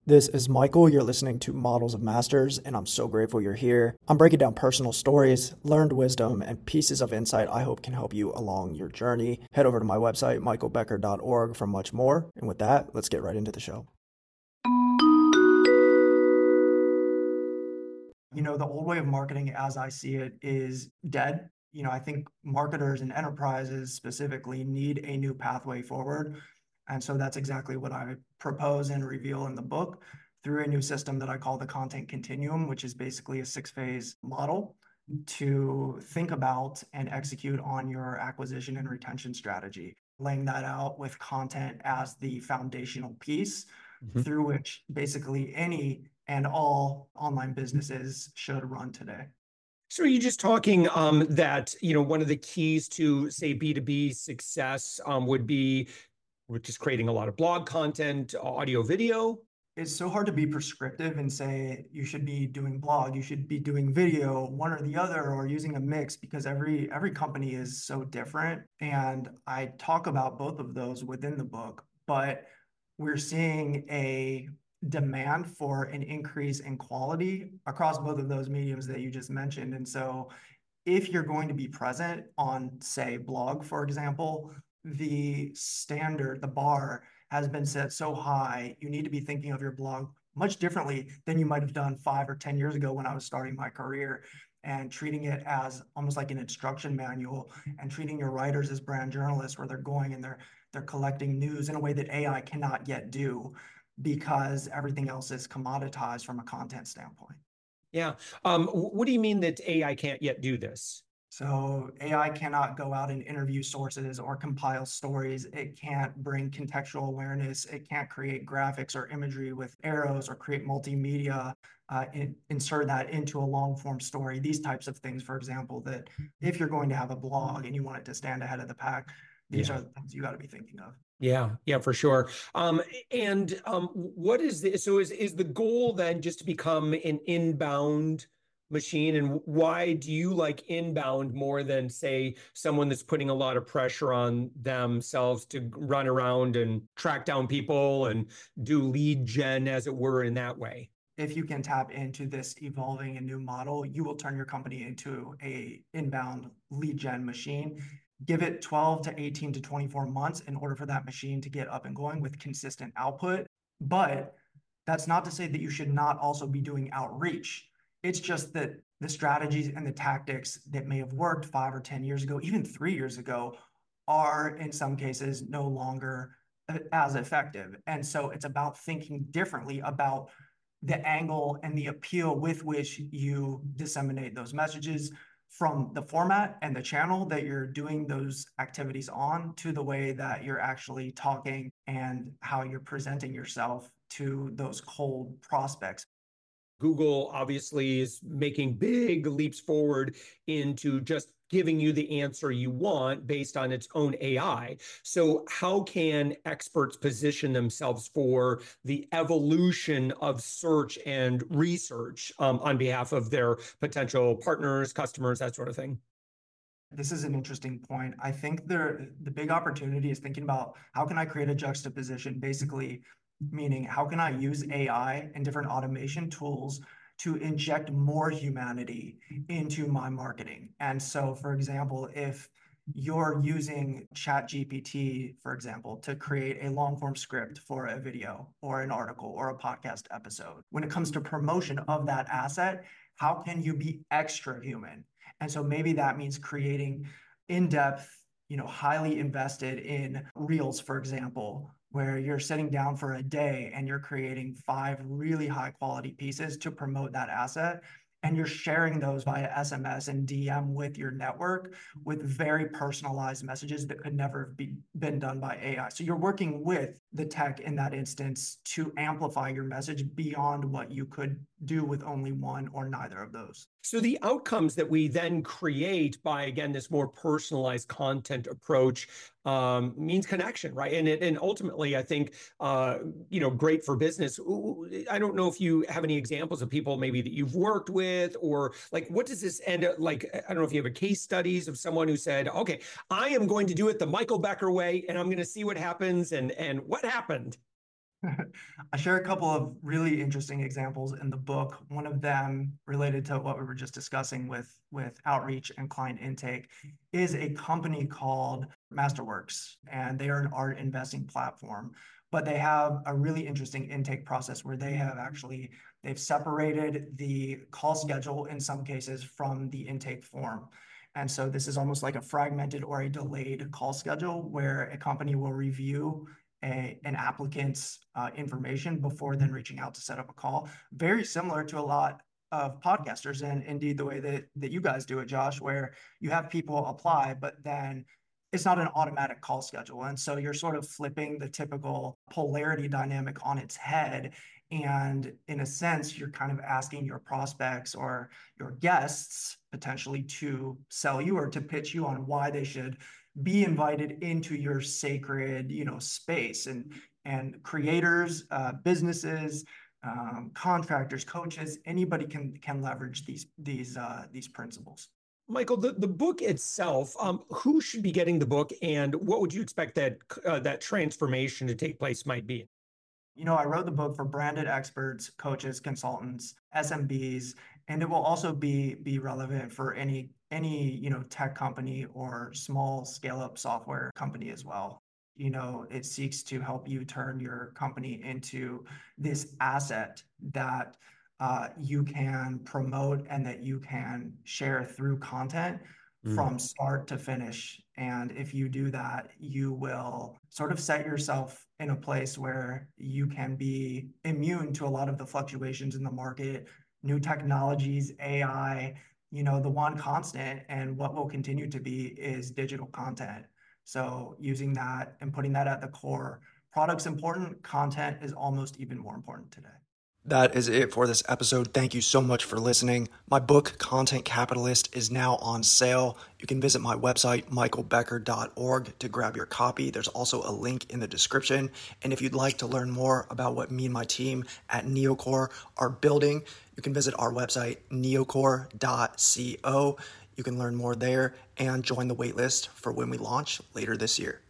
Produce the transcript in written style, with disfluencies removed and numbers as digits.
This is Michael. You're listening to Models of Masters, and I'm so grateful you're here. I'm breaking down personal stories, learned wisdom, and pieces of insight I hope can help you along your journey. Head over to my website, michaelbecker.org, for much more. And with that, let's get right into the show. The old way of marketing, as I see it, is dead. I think marketers and enterprises specifically need a new pathway forward. And so that's exactly what I propose and reveal in the book through a new system that I call the content continuum, which is basically a 6-phase model to think about and execute on your acquisition and retention strategy, laying that out with content as the foundational piece through which basically any and all online businesses should run today. So are you just talking that, one of the keys to, say, B2B success would be just creating a lot of blog content, audio, video? It's so hard to be prescriptive and say you should be doing blog, you should be doing video, one or the other, or using a mix, because every company is so different. And I talk about both of those within the book, but we're seeing a demand for an increase in quality across both of those mediums that you just mentioned. And so if you're going to be present on, say, blog, for example, the standard, the bar has been set so high, you need to be thinking of your blog much differently than you might have done 5 or 10 years ago when I was starting my career, and treating it as almost like an instruction manual, and treating your writers as brand journalists, where they're going and they're collecting news in a way that AI cannot yet do, because everything else is commoditized from a content standpoint. Yeah. What do you mean that AI can't yet do this? So AI cannot go out and interview sources or compile stories. It can't bring contextual awareness. It can't create graphics or imagery with arrows, or create multimedia, insert that into a long form story. These types of things, for example, that if you're going to have a blog and you want it to stand ahead of the pack, these are the things you got to be thinking of. Yeah, for sure. What is this? So is the goal then just to become an inbound machine? And why do you like inbound more than, say, someone that's putting a lot of pressure on themselves to run around and track down people and do lead gen, as it were, in that way? If you can tap into this evolving and new model, you will turn your company into a inbound lead gen machine. Give it 12 to 18 to 24 months in order for that machine to get up and going with consistent output. But that's not to say that you should not also be doing outreach. It's just that the strategies and the tactics that may have worked 5 or 10 years ago, even 3 years ago, are in some cases no longer as effective. And so it's about thinking differently about the angle and the appeal with which you disseminate those messages, from the format and the channel that you're doing those activities on, to the way that you're actually talking and how you're presenting yourself to those cold prospects. Google obviously is making big leaps forward into just giving you the answer you want based on its own AI. So how can experts position themselves for the evolution of search and research on behalf of their potential partners, customers, that sort of thing? This is an interesting point. I think the big opportunity is thinking about how can I create a juxtaposition, basically meaning how can I use AI and different automation tools to inject more humanity into my marketing. And so, for example, if you're using ChatGPT, for example, to create a long form script for a video or an article or a podcast episode, when it comes to promotion of that asset, how can you be extra human? And so maybe that means creating in-depth, highly invested in reels, for example, where you're sitting down for a day and you're creating 5 really high quality pieces to promote that asset. And you're sharing those via SMS and DM with your network with very personalized messages that could never have been done by AI. So you're working with the tech in that instance to amplify your message beyond what you could do with only one or neither of those. So the outcomes that we then create by, again, this more personalized content approach means connection, right? And ultimately, I think, great for business. I don't know if you have any examples of people maybe that you've worked with, or like, what does this end up like? I don't know if you have a case studies of someone who said, okay, I am going to do it the Michael Becker way, and I'm going to see what happens. And what happened? I share a couple of really interesting examples in the book. One of them related to what we were just discussing with outreach and client intake is a company called Masterworks, and they are an art investing platform. But they have a really interesting intake process where they've separated the call schedule in some cases from the intake form. And so this is almost like a fragmented or a delayed call schedule where a company will review an applicant's information before then reaching out to set up a call. Very similar to a lot of podcasters, and indeed the way that you guys do it, Josh, where you have people apply, but then it's not an automatic call schedule. And so you're sort of flipping the typical polarity dynamic on its head. And in a sense, you're kind of asking your prospects or your guests potentially to sell you or to pitch you on why they should be invited into your sacred, space. And creators, businesses, contractors, coaches, anybody can leverage these principles. Michael, the book itself, who should be getting the book, and what would you expect that transformation to take place might be? I wrote the book for branded experts, coaches, consultants, SMBs, and it will also be relevant for any tech company or small scale up software company as well. It seeks to help you turn your company into this asset that you can promote and that you can share through content from start to finish. And if you do that, you will sort of set yourself in a place where you can be immune to a lot of the fluctuations in the market, new technologies, AI, the one constant and what will continue to be is digital content. So using that and putting that at the core, product's important, content is almost even more important today. That is it for this episode. Thank you so much for listening. My book, Content Capitalist, is now on sale. You can visit my website, michaelbecker.org, to grab your copy. There's also a link in the description. And if you'd like to learn more about what me and my team at Neocore are building, you can visit our website, neocore.co. You can learn more there and join the waitlist for when we launch later this year.